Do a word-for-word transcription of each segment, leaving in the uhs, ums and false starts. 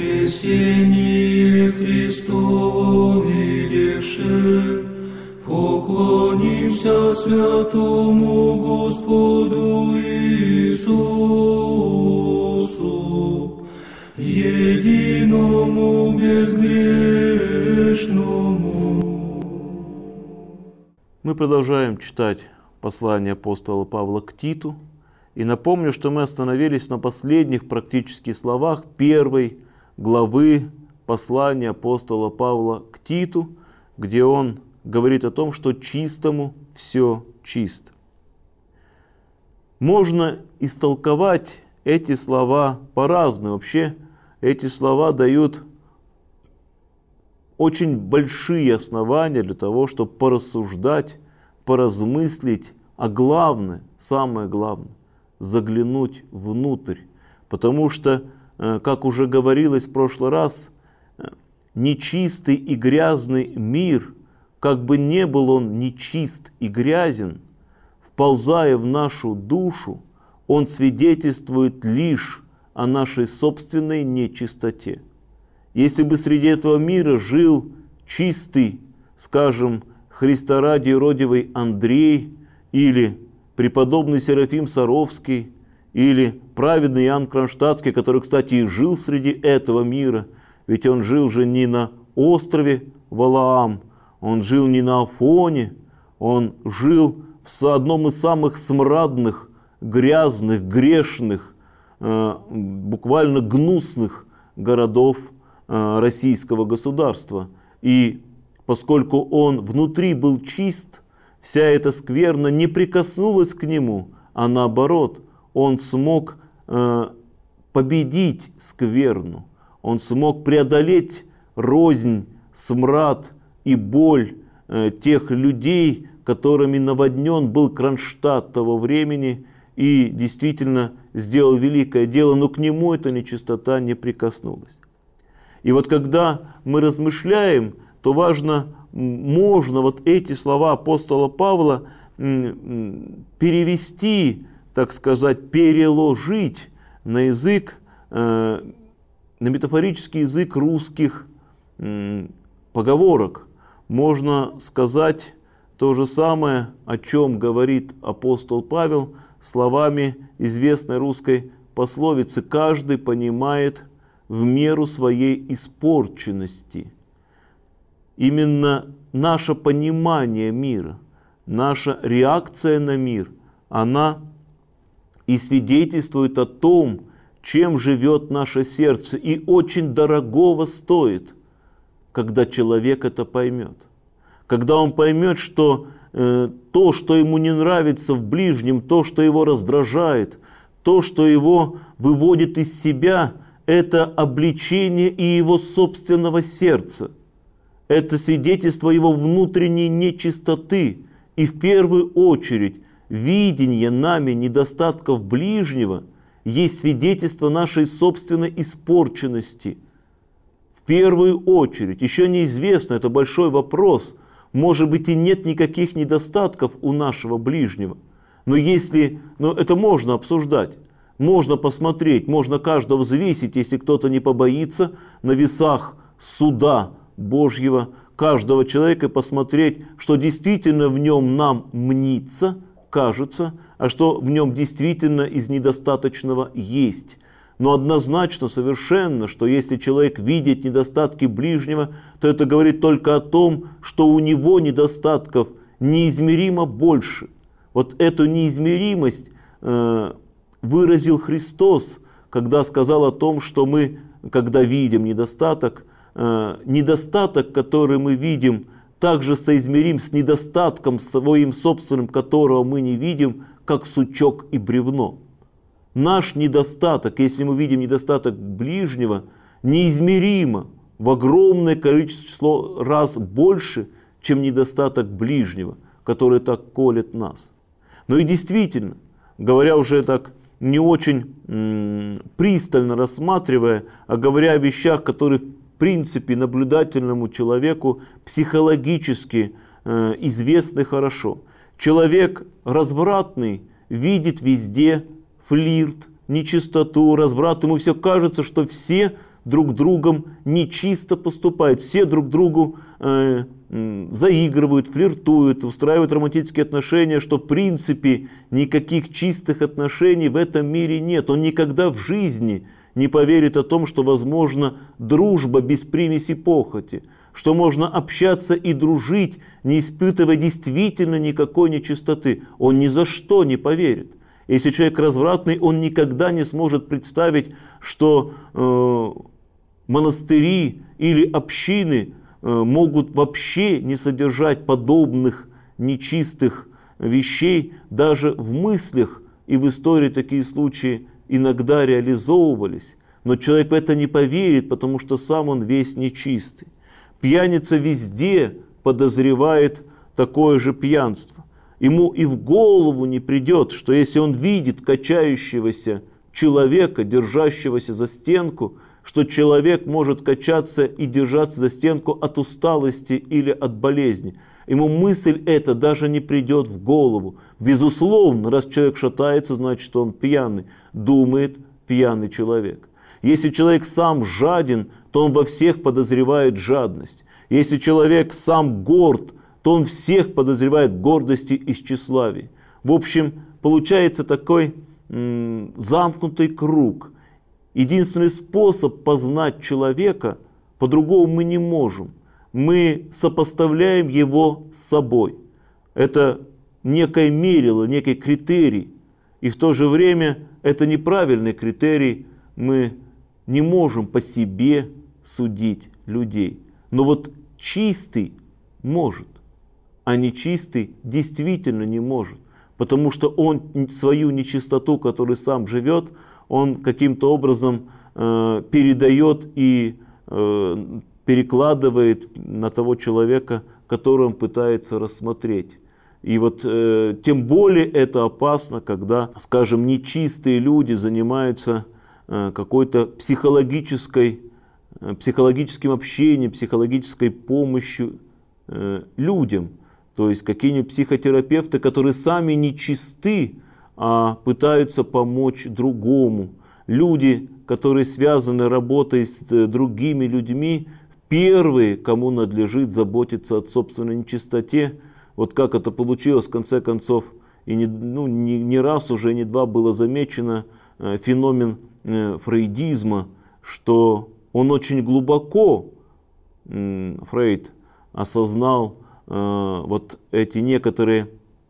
воскресение Христово видевши, поклонимся святому Господу Иисусу, единому безгрешному. Мы продолжаем читать послание апостола Павла к Титу. И напомню, что мы остановились на последних практически словах первой главы послания апостола Павла к Титу, где он говорит о том, что чистому все чисто. Можно истолковать эти слова по-разному. Вообще эти слова дают очень большие основания для того, чтобы порассуждать, поразмыслить, а главное, самое главное, заглянуть внутрь. Потому что, как уже говорилось в прошлый раз, нечистый и грязный мир, как бы не был он нечист и грязен, вползая в нашу душу, он свидетельствует лишь о нашей собственной нечистоте. Если бы среди этого мира жил чистый, скажем, Христа ради родивый Андрей, или преподобный Серафим Саровский, или праведный Иоанн Кронштадтский, который, кстати, и жил среди этого мира, ведь он жил же не на острове Валаам, он жил не на Афоне, он жил в одном из самых смрадных, грязных, грешных, э, буквально гнусных городов э, российского государства. И поскольку он внутри был чист, вся эта скверна не прикоснулась к нему, а наоборот, он смог э, победить скверну, он смог преодолеть рознь, смрад и боль э, тех людей, которыми наводнен был Кронштадт того времени, и действительно сделал великое дело, но к нему эта нечистота не прикоснулась. И вот когда мы размышляем, то важно, можно вот эти слова апостола Павла перевести, так сказать, переложить на язык, на метафорический язык русских поговорок. Можно сказать то же самое, о чем говорит апостол Павел, словами известной русской пословицы: «Каждый понимает в меру своей испорченности». Именно наше понимание мира, наша реакция на мир, она и свидетельствует о том, чем живет наше сердце. И очень дорогого стоит, когда человек это поймет. Когда он поймет, что э, то, что ему не нравится в ближнем, то, что его раздражает, то, что его выводит из себя, это обличение и его собственного сердца. Это свидетельство его внутренней нечистоты. И в первую очередь видение нами недостатков ближнего есть свидетельство нашей собственной испорченности. В первую очередь, еще неизвестно, это большой вопрос, может быть и нет никаких недостатков у нашего ближнего. Но если, ну, это можно обсуждать, можно посмотреть, можно каждого взвесить, если кто-то не побоится, на весах суда Божьего каждого человека, и посмотреть, что действительно в нем нам мнится, кажется, а что в нем действительно из недостаточного есть. Но однозначно, совершенно, что если человек видит недостатки ближнего, то это говорит только о том, что у него недостатков неизмеримо больше. Вот эту неизмеримость э, выразил Христос, когда сказал о том, что мы, когда видим недостаток, э, недостаток, который мы видим, также соизмерим с недостатком своим собственным, которого мы не видим, как сучок и бревно. Наш недостаток, если мы видим недостаток ближнего, неизмеримо в огромное количество раз больше, чем недостаток ближнего, который так колет нас. Но и действительно, говоря уже так не очень м, пристально рассматривая, а говоря о вещах, которые в принципе наблюдательному человеку психологически э, известны хорошо. Человек развратный видит везде флирт, нечистоту, разврат. Ему все кажется, что все друг другом нечисто поступают, все друг другу э, э, заигрывают, флиртуют, устраивают романтические отношения, что в принципе никаких чистых отношений в этом мире нет. Он никогда в жизни не поверит о том, что возможна дружба без примеси похоти, что можно общаться и дружить, не испытывая действительно никакой нечистоты. Он ни за что не поверит. Если человек развратный, он никогда не сможет представить, что э, монастыри или общины э, могут вообще не содержать подобных нечистых вещей. Даже в мыслях и в истории такие случаи иногда реализовывались. Но человек в это не поверит, потому что сам он весь нечистый. Пьяница везде подозревает такое же пьянство. Ему и в голову не придет, что если он видит качающегося человека, держащегося за стенку, что человек может качаться и держаться за стенку от усталости или от болезни. Ему мысль эта даже не придет в голову. Безусловно, раз человек шатается, значит он пьяный, думает пьяный человек. Если человек сам жаден, то он во всех подозревает жадность. Если человек сам горд, то он всех подозревает в гордости и тщеславии. В общем, получается такой м, замкнутый круг. Единственный способ познать человека, по-другому мы не можем. Мы сопоставляем его с собой. Это некое мерило, некий критерий. И в то же время это неправильный критерий. Мы не можем по себе судить людей. Но вот чистый может, а нечистый действительно не может. Потому что он свою нечистоту, которой сам живет, он каким-то образом э, передает и э, перекладывает на того человека, которого он пытается рассмотреть. И вот э, тем более это опасно, когда, скажем, нечистые люди занимаются э, какой-то психологической, э, психологическим общением, психологической помощью э, людям. То есть какие-нибудь психотерапевты, которые сами нечисты, а пытаются помочь другому. Люди, которые связаны работой с другими людьми, первые, кому надлежит заботиться о собственной нечистоте. Вот как это получилось, в конце концов, и не, ну, не, не раз уже, не два было замечено э, феномен э, фрейдизма, что он очень глубоко, э, Фрейд, осознал э, вот эти некоторые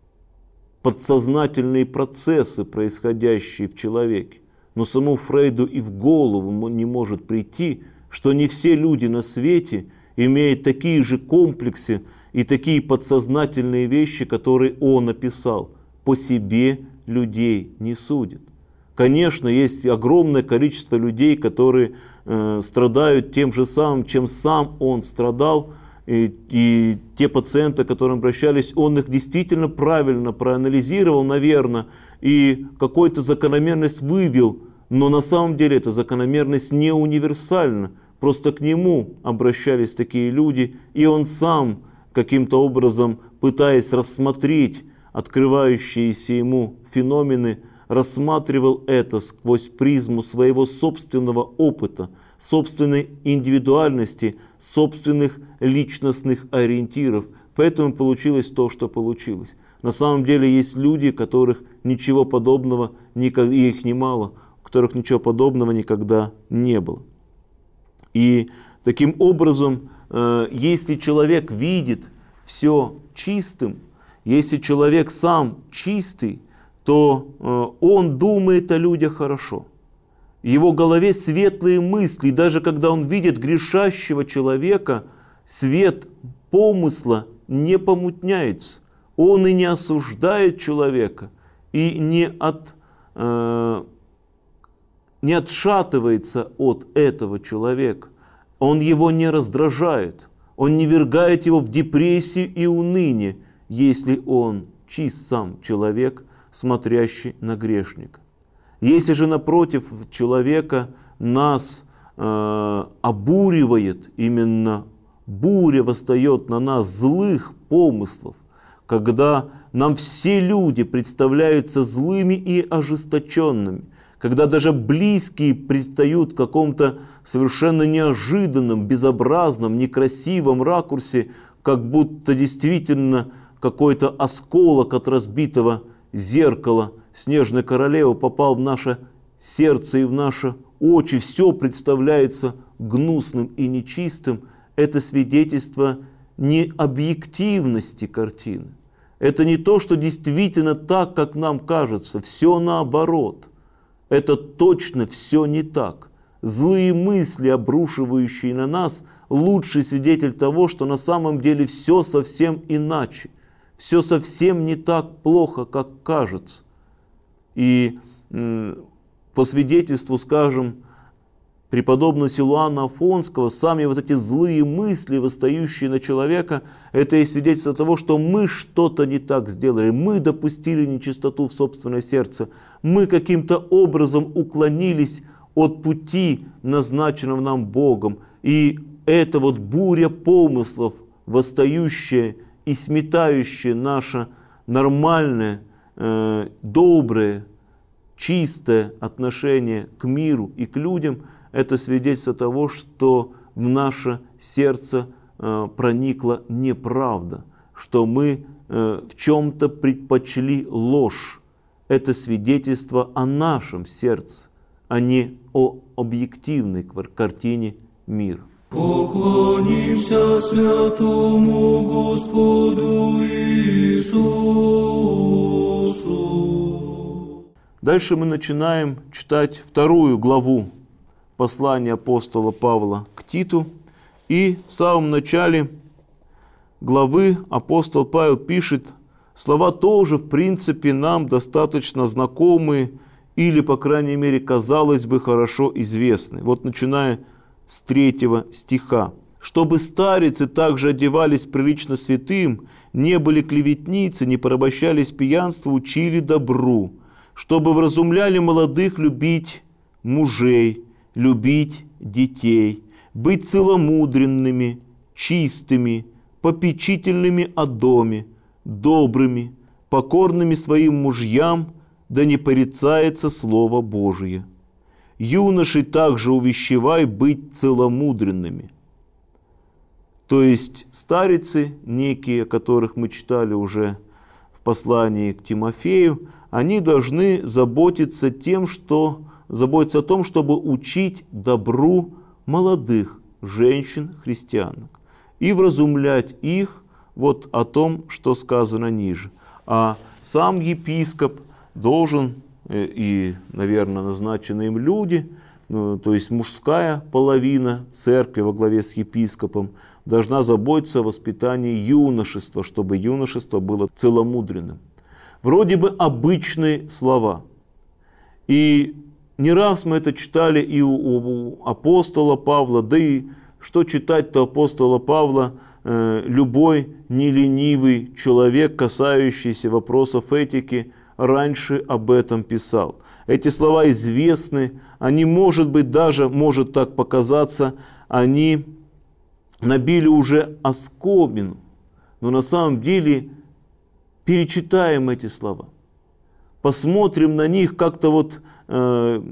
подсознательные процессы, происходящие в человеке. Но самому Фрейду и в голову не может прийти, что не все люди на свете имеют такие же комплексы и такие подсознательные вещи, которые он описал. По себе людей не судят. Конечно, есть огромное количество людей, которые э, страдают тем же самым, чем сам он страдал. И, и те пациенты, к которым обращались, он их действительно правильно проанализировал, наверное, и какую-то закономерность вывел. Но на самом деле эта закономерность не универсальна. Просто к нему обращались такие люди, и он сам каким-то образом, пытаясь рассмотреть открывающиеся ему феномены, рассматривал это сквозь призму своего собственного опыта, собственной индивидуальности, собственных личностных ориентиров. Поэтому получилось то, что получилось. На самом деле есть люди, у которых ничего подобного, и их немало, у которых ничего подобного никогда не было. И таким образом, если человек видит все чистым, если человек сам чистый, то он думает о людях хорошо. В его голове светлые мысли, и даже когда он видит грешащего человека, свет помысла не помутняется. Он и не осуждает человека, и не, от, э, не отшатывается от этого человека. Он его не раздражает, он не ввергает его в депрессию и уныние, если он чист сам человек, смотрящий на грешника. Если же напротив человека нас э, обуривает, именно буря восстает на нас злых помыслов, когда нам все люди представляются злыми и ожесточенными, когда даже близкие предстают в каком-то совершенно неожиданном, безобразном, некрасивом ракурсе, как будто действительно какой-то осколок от разбитого зеркала снежной королевы попал в наше сердце и в наши очи, все представляется гнусным и нечистым. Это свидетельство не объективности картины. Это не то, что действительно так, как нам кажется, все наоборот. Это точно все не так. Злые мысли, обрушивающие на нас, лучший свидетель того, что на самом деле все совсем иначе. Все совсем не так плохо, как кажется. И по свидетельству, скажем, преподобного Силуана Афонского, сами вот эти злые мысли, восстающие на человека, это и свидетельство того, что мы что-то не так сделали, мы допустили нечистоту в собственное сердце, мы каким-то образом уклонились от пути, назначенного нам Богом. И эта вот буря помыслов, восстающая и сметающая наше нормальное, э, доброе, чистое отношение к миру и к людям, это свидетельство того, что в наше сердце э, проникла неправда, что мы э, в чем-то предпочли ложь. Это свидетельство о нашем сердце, а не о объективной картине мира. Поклонимся святому Господу Иисусу. Дальше мы начинаем читать вторую главу послания апостола Павла к Титу. И в самом начале главы апостол Павел пишет слова тоже, в принципе, нам достаточно знакомые или, по крайней мере, казалось бы, хорошо известны. Вот начиная с третьего стиха. «Чтобы старицы также одевались прилично святым, не были клеветницы, не порабощались пьянству, учили добру, чтобы вразумляли молодых любить мужей, любить детей, быть целомудренными, чистыми, попечительными о доме, добрыми, покорными своим мужьям, да не порицается Слово Божие. Юношей также увещевай быть целомудренными». То есть старицы, некие, о которых мы читали уже в послании к Тимофею, они должны заботиться тем, что заботиться о том, чтобы учить добру молодых женщин-христианок и вразумлять их вот о том, что сказано ниже. А сам епископ должен, и, наверное, назначенные им люди, ну, то есть мужская половина церкви во главе с епископом, должна заботиться о воспитании юношества, чтобы юношество было целомудренным. Вроде бы обычные слова. И не раз мы это читали и у, у апостола Павла, да и что читать-то апостола Павла, э, любой неленивый человек, касающийся вопросов этики, раньше об этом писал. Эти слова известны, они, может быть, даже, может так показаться, они набили уже оскомину, но на самом деле перечитаем эти слова, посмотрим на них как-то вот, э,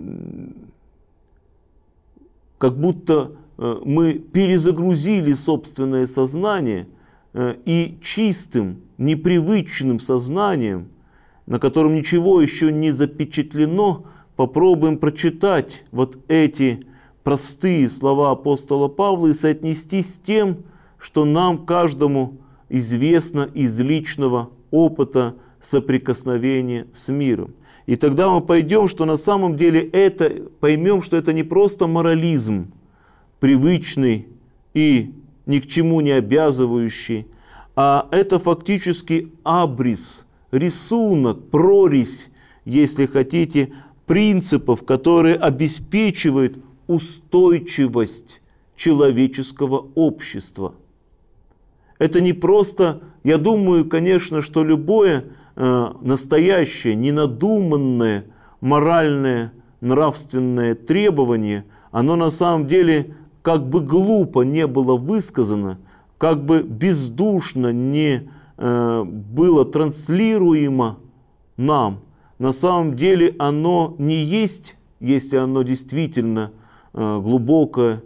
как будто э, мы перезагрузили собственное сознание э, и чистым, непривычным сознанием, на котором ничего еще не запечатлено, попробуем прочитать вот эти простые слова апостола Павла и соотнести с тем, что нам каждому известно из личного опыта соприкосновения с миром. И тогда мы пойдем, что на самом деле это, поймем, что это не просто морализм, привычный и ни к чему не обязывающий, а это фактически абрис, рисунок, прорезь, если хотите, принципов, которые обеспечивают устойчивость человеческого общества. Это не просто, я думаю, конечно, что любое э, настоящее, ненадуманное, моральное, нравственное требование, оно на самом деле, как бы глупо не было высказано, как бы бездушно не э, было транслируемо нам, на самом деле оно не есть если оно действительно э, глубокое,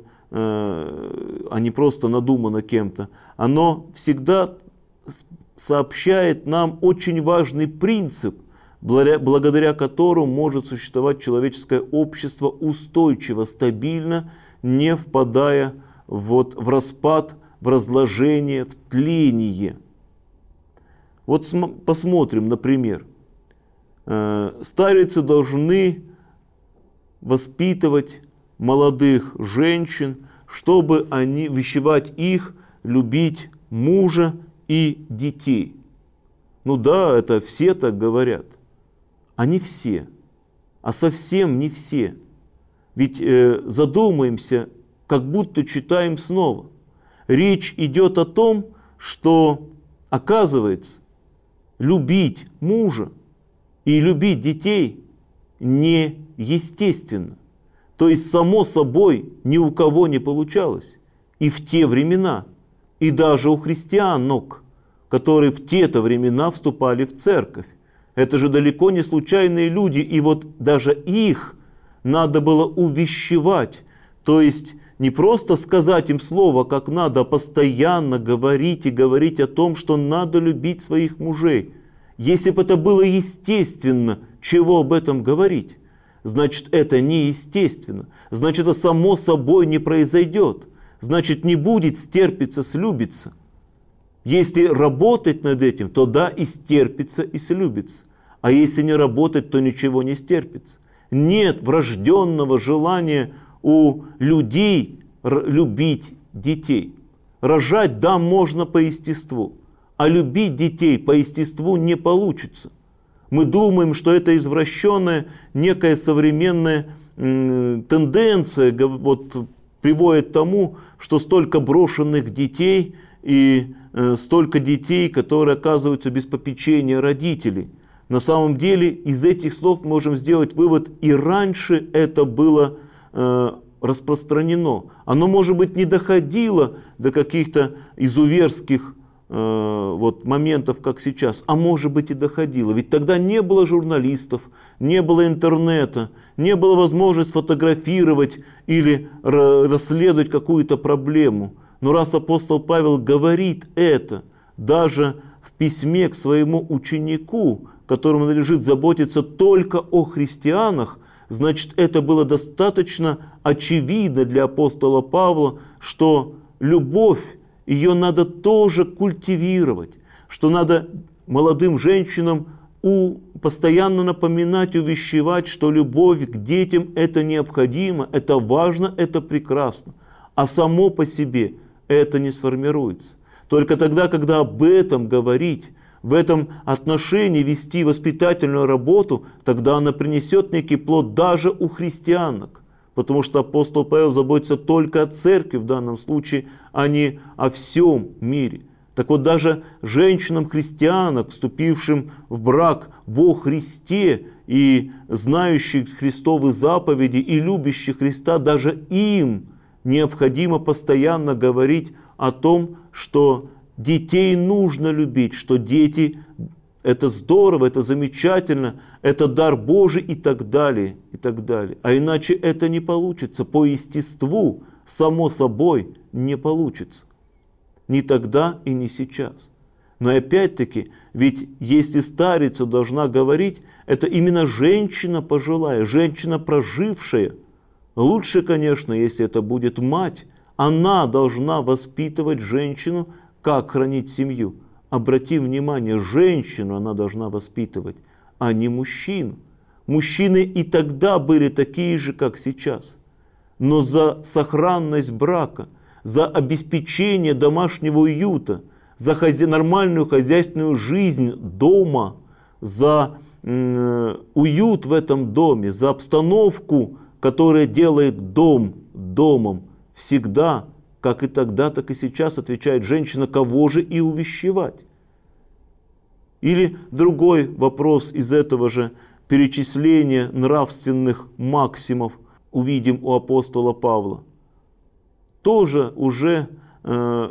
э, а не просто надумано кем-то, оно всегда сообщает нам очень важный принцип, благодаря, благодаря которому может существовать человеческое общество устойчиво, стабильно, не впадая вот в распад, в разложение, в тление. Вот посмотрим, например, старицы должны воспитывать молодых женщин, чтобы они увещевать их любить мужа и детей. Ну да, это все так говорят, а не все, а совсем не все. Ведь э, задумаемся, как будто читаем снова. Речь идет о том, что, оказывается, любить мужа и любить детей неестественно. То есть, само собой, ни у кого не получалось. И в те времена, и даже у христианок, которые в те-то времена вступали в церковь. Это же далеко не случайные люди, и вот даже их надо было увещевать. То есть, не просто сказать им слово, как надо, а постоянно говорить и говорить о том, что надо любить своих мужей. Если бы это было естественно, чего об этом говорить? Значит, это неестественно. Значит, это само собой не произойдет. Значит, не будет стерпится, слюбится. Если работать над этим, то да, и стерпится, и слюбится. А если не работать, то ничего не стерпится. Нет врожденного желания у людей любить детей. Рожать, да, можно по естеству, а любить детей по естеству не получится. Мы думаем, что это извращенная, некая современная м, тенденция вот, приводит к тому, что столько брошенных детей и э, столько детей, которые оказываются без попечения родителей. На самом деле из этих слов мы можем сделать вывод, и раньше это было э, распространено. Оно, может быть, не доходило до каких-то изуверских э, вот, моментов, как сейчас, а может быть и доходило. Ведь тогда не было журналистов, не было интернета, не было возможности фотографировать или расследовать какую-то проблему. Но раз апостол Павел говорит это даже в письме к своему ученику, которому надлежит заботиться только о христианах, значит, это было достаточно очевидно для апостола Павла, что любовь, ее надо тоже культивировать, что надо молодым женщинам у, постоянно напоминать, увещевать, что любовь к детям – это необходимо, это важно, это прекрасно. А само по себе это не сформируется. Только тогда, когда об этом говорить, в этом отношении вести воспитательную работу, тогда она принесет некий плод даже у христианок. Потому что апостол Павел заботится только о церкви в данном случае, а не о всем мире. Так вот, даже женщинам-христианам, вступившим в брак во Христе и знающих Христовы заповеди и любящих Христа, даже им необходимо постоянно говорить о том, что детей нужно любить, что дети – это здорово, это замечательно, это дар Божий и так далее, и так далее. А иначе это не получится, по естеству, само собой, не получится. Ни тогда и не сейчас. Но опять-таки, ведь если старица должна говорить, это именно женщина пожилая, женщина прожившая. Лучше, конечно, если это будет мать, она должна воспитывать женщину, как хранить семью. Обрати внимание, женщину она должна воспитывать, а не мужчину. Мужчины и тогда были такие же, как сейчас. Но за сохранность брака, за обеспечение домашнего уюта, за хозя... нормальную хозяйственную жизнь дома, за э, уют в этом доме, за обстановку, которая делает дом домом, всегда, как и тогда, так и сейчас, отвечает женщина, кого же и увещевать. Или другой вопрос из этого же перечисления нравственных максимов увидим у апостола Павла. Тоже уже э,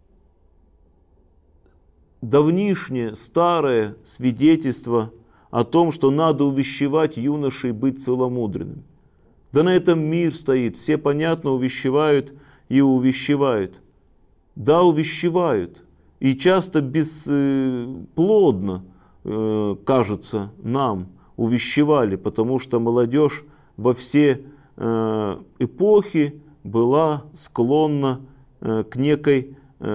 давнишнее, старое свидетельство о том, что надо увещевать юношей быть целомудренными. Да на этом мир стоит, все понятно увещевают и увещевают. Да, увещевают. И часто бесплодно, кажется, нам увещевали, потому что молодежь во все эпохи была склонна к некой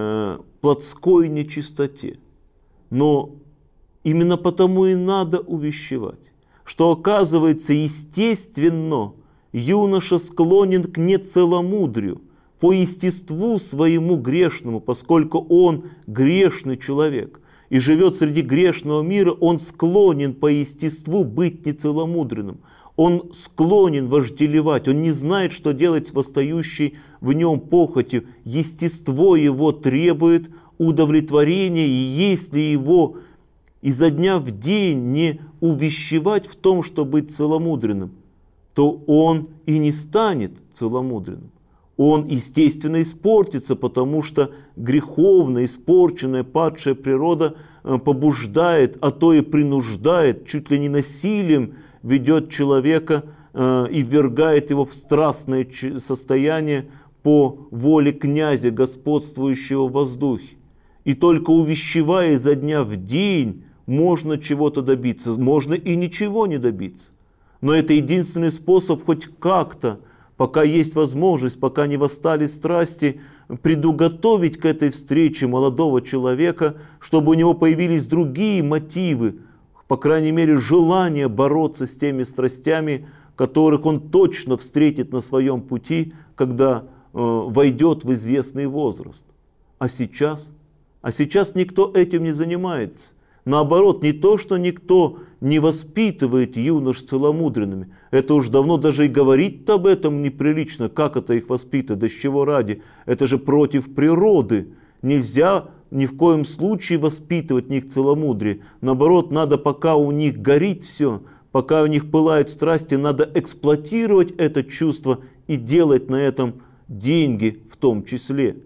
плотской нечистоте. Но именно потому и надо увещевать, что, оказывается, естественно, юноша склонен к нецеломудрию по естеству своему грешному, поскольку он грешный человек и живет среди грешного мира, он склонен по естеству быть нецеломудренным. Он склонен вожделевать, он не знает, что делать с восстающей в нем похотью. Естество его требует удовлетворения, и если его изо дня в день не увещевать в том, чтобы быть целомудренным, то он и не станет целомудренным. Он, естественно, испортится, потому что греховная, испорченная, падшая природа побуждает, а то и принуждает, чуть ли не насилием ведет человека и ввергает его в страстное состояние по воле князя, господствующего в воздухе. И только увещевая изо дня в день, можно чего-то добиться, можно и ничего не добиться. Но это единственный способ хоть как-то, пока есть возможность, пока не восстали страсти, предуготовить к этой встрече молодого человека, чтобы у него появились другие мотивы, по крайней мере желание бороться с теми страстями, которых он точно встретит на своем пути, когда э, войдет в известный возраст. А сейчас? А сейчас никто этим не занимается. Наоборот, не то, что никто не воспитывает юнош целомудренными. Это уж давно даже и говорить об этом неприлично. Как это их воспитывать? Да с чего ради? Это же против природы. Нельзя ни в коем случае воспитывать в них целомудрие. Наоборот, надо, пока у них горит все, пока у них пылают страсти, надо эксплуатировать это чувство и делать на этом деньги в том числе.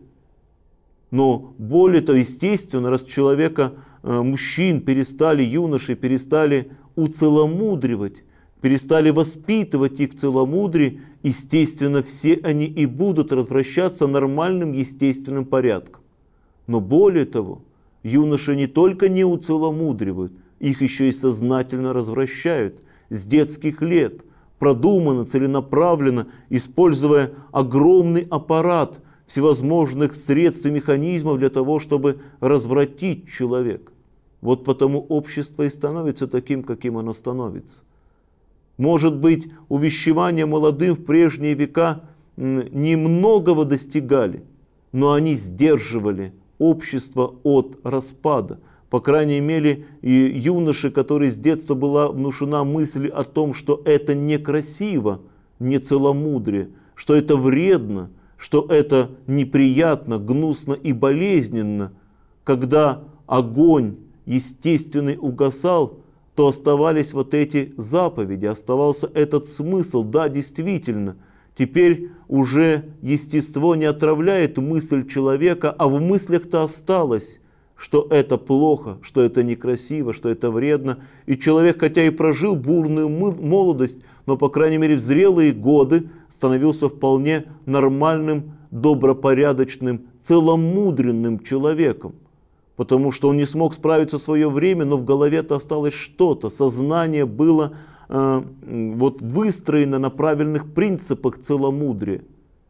Но более того, естественно, раз человека, мужчин перестали, юношей перестали уцеломудривать, перестали воспитывать их в целомудрии, естественно, все они и будут развращаться нормальным естественным порядком. Но более того, юноши не только не уцеломудривают, их еще и сознательно развращают с детских лет, продуманно, целенаправленно, используя огромный аппарат всевозможных средств и механизмов для того, чтобы развратить человека. Вот потому общество и становится таким, каким оно становится. Может быть, увещевания молодым в прежние века немногого достигали, но они сдерживали общество от распада. По крайней мере, и юноши, которые с детства была внушена мысль о том, что это некрасиво, не целомудрие, что это вредно, что это неприятно, гнусно и болезненно. Когда огонь естественный угасал, то оставались вот эти заповеди, оставался этот смысл. Да, действительно, теперь уже естество не отравляет мысль человека, а в мыслях-то осталось, что это плохо, что это некрасиво, что это вредно. И человек, хотя и прожил бурную молодость, но, по крайней мере, в зрелые годы становился вполне нормальным, добропорядочным, целомудренным человеком. Потому что он не смог справиться в свое время, но в голове-то осталось что-то. Сознание было э, вот выстроено на правильных принципах целомудрия.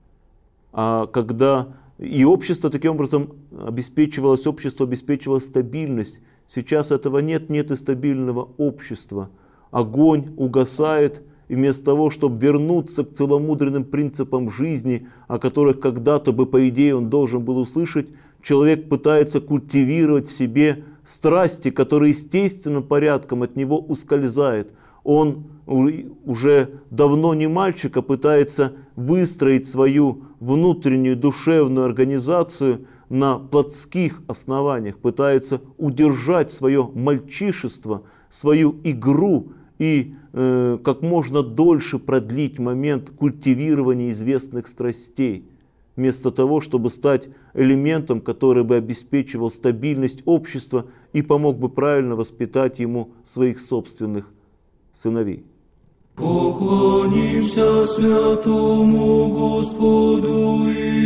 А когда и общество таким образом обеспечивалось, общество обеспечивало стабильность. Сейчас этого нет, нет и стабильного общества. Огонь угасает, и вместо того, чтобы вернуться к целомудренным принципам жизни, о которых когда-то бы, по идее, он должен был услышать, человек пытается культивировать в себе страсти, которые естественным порядком от него ускользают. Он уже давно не мальчик, а пытается выстроить свою внутреннюю душевную организацию на плотских основаниях, пытается удержать свое мальчишество, свою игру и э, как можно дольше продлить момент культивирования известных страстей, вместо того, чтобы стать элементом, который бы обеспечивал стабильность общества и помог бы правильно воспитать ему своих собственных сыновей. Поклонимся святому Господу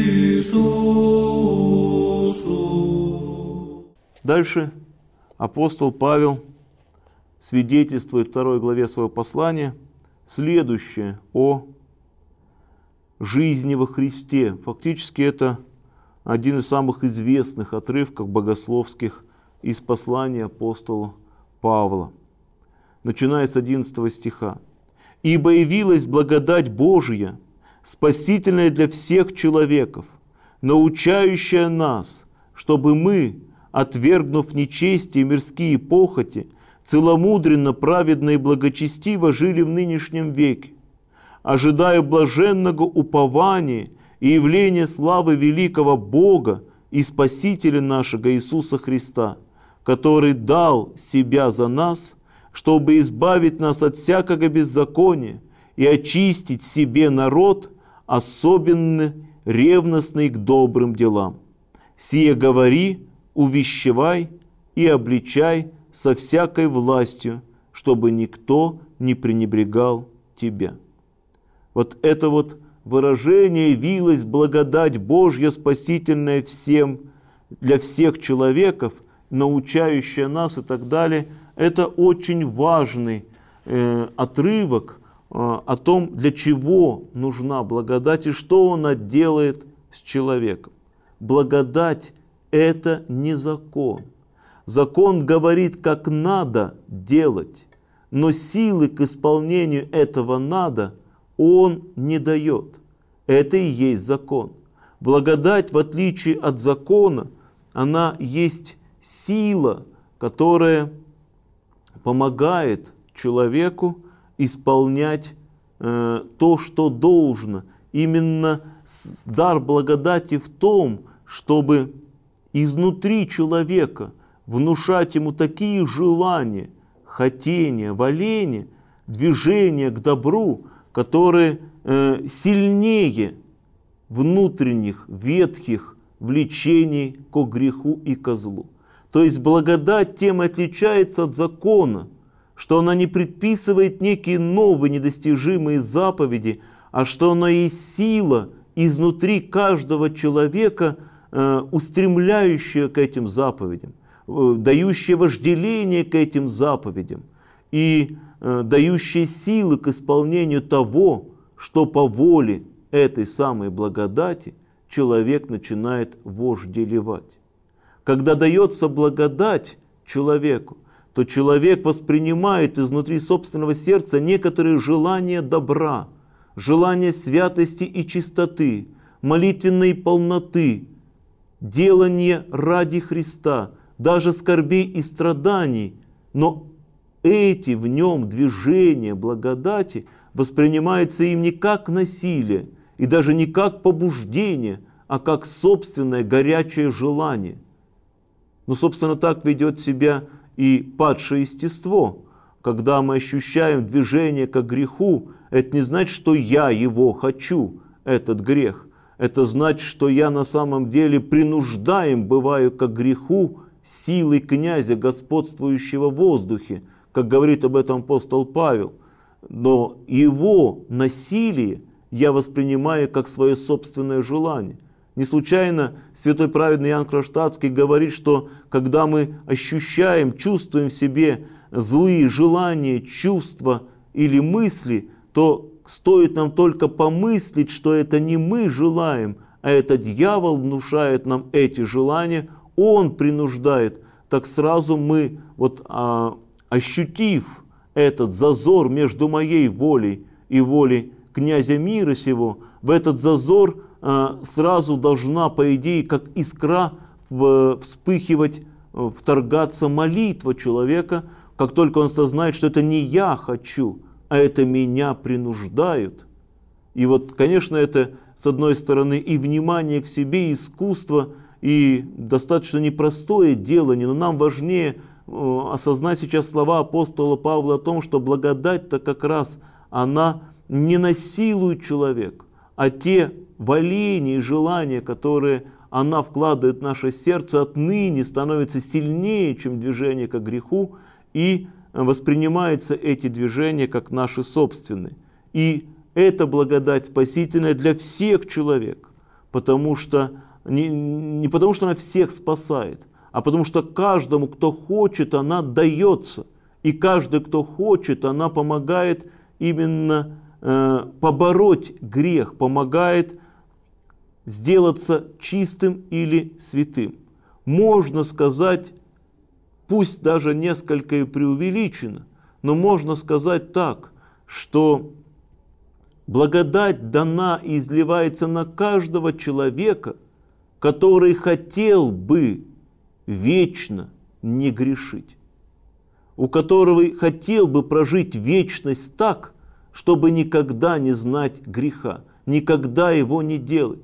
Иисусу. Дальше апостол Павел свидетельствует в второй главе своего послания следующее о жизни во Христе. Фактически это один из самых известных отрывков богословских из послания апостола Павла. Начиная с одиннадцатого стиха. «Ибо явилась благодать Божия, спасительная для всех человеков, научающая нас, чтобы мы, отвергнув нечестие и мирские похоти, целомудренно, праведно и благочестиво жили в нынешнем веке, ожидая блаженного упования и явления славы великого Бога и Спасителя нашего Иисуса Христа, который дал Себя за нас, чтобы избавить нас от всякого беззакония и очистить себе народ, особенно ревностный к добрым делам. Сие говори, увещевай и обличай со всякой властью, чтобы никто не пренебрегал тебя». Вот это вот выражение «явилась благодать Божья, спасительная всем, для всех человеков, научающая нас» и так далее, это очень важный э, отрывок э, о том, для чего нужна благодать и что она делает с человеком. Благодать – это не закон. Закон говорит, как надо делать, но силы к исполнению этого «надо» он не дает. Это и есть закон. Благодать, в отличие от закона, она есть сила, которая помогает человеку исполнять э, то, что должно. Именно дар благодати в том, чтобы изнутри человека внушать ему такие желания, хотения, воления, движения к добру, которые э, сильнее внутренних ветхих влечений ко греху и ко злу. То есть благодать тем и отличается от закона, что она не предписывает некие новые недостижимые заповеди, а что она есть сила изнутри каждого человека, э, устремляющая к этим заповедям, э, дающая вожделение к этим заповедям и э, дающая силы к исполнению того, что по воле этой самой благодати человек начинает вожделевать. Когда дается благодать человеку, то человек воспринимает изнутри собственного сердца некоторые желания добра, желания святости и чистоты, молитвенной полноты, делания ради Христа, даже скорбей и страданий. Но эти в нем движения благодати воспринимаются им не как насилие и даже не как побуждение, а как собственное горячее желание. Но, собственно, так ведет себя и падшее естество. Когда мы ощущаем движение к греху, это не значит, что я его хочу, этот грех. Это значит, что я на самом деле принуждаем бываю к греху силой князя, господствующего в воздухе, как говорит об этом апостол Павел. Но его насилие я воспринимаю как свое собственное желание. Не случайно святой праведный Иоанн Кронштадтский говорит, что когда мы ощущаем, чувствуем в себе злые желания, чувства или мысли, то стоит нам только помыслить, что это не мы желаем, а это дьявол внушает нам эти желания, он принуждает. Так сразу мы, вот, а, ощутив этот зазор между моей волей и волей князя мира сего, в этот зазор сразу должна, по идее, как искра вспыхивать, вторгаться молитва человека, как только он осознает, что это не я хочу, а это меня принуждают. И вот, конечно, это, с одной стороны, и внимание к себе, и искусство, и достаточно непростое делание, но нам важнее осознать сейчас слова апостола Павла о том, что благодать-то как раз она не насилует человека, а те воления и желания, которые она вкладывает в наше сердце, отныне становятся сильнее, чем движение к греху, и воспринимаются эти движения как наши собственные. И это благодать спасительная для всех человек, потому что, не, не потому что она всех спасает, а потому что каждому, кто хочет, она дается. И каждый, кто хочет, она помогает именно э, побороть грех, помогает сделаться чистым или святым. Можно сказать, пусть даже несколько и преувеличено, но можно сказать так, что благодать дана и изливается на каждого человека, который хотел бы вечно не грешить, у которого хотел бы прожить вечность так, чтобы никогда не знать греха, никогда его не делать.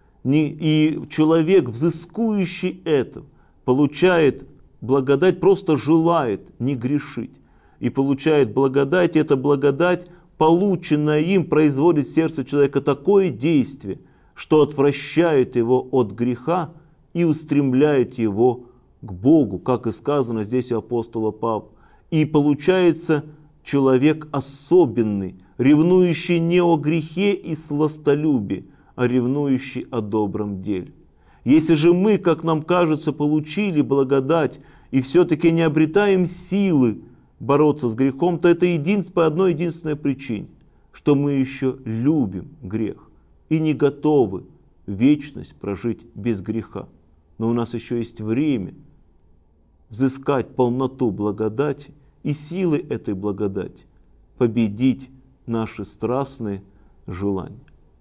И человек, взыскующий это, получает благодать, просто желает не грешить. И получает благодать, и эта благодать, полученная им, производит в сердце человека такое действие, что отвращает его от греха и устремляет его к Богу, как и сказано здесь у апостола Павла. И получается человек особенный, ревнующий не о грехе и сластолюбии, а ревнующий о добром деле. Если же мы, как нам кажется, получили благодать и все-таки не обретаем силы бороться с грехом, то это един... по одной единственной причине, что мы еще любим грех и не готовы вечность прожить без греха. Но у нас еще есть время взыскать полноту благодати и силы этой благодати победить наши страстные желания.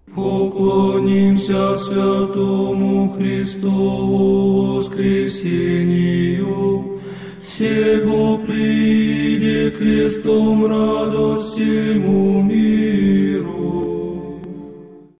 Поклонимся святому Христову воскресению, всего прииде крестом радость всему миру.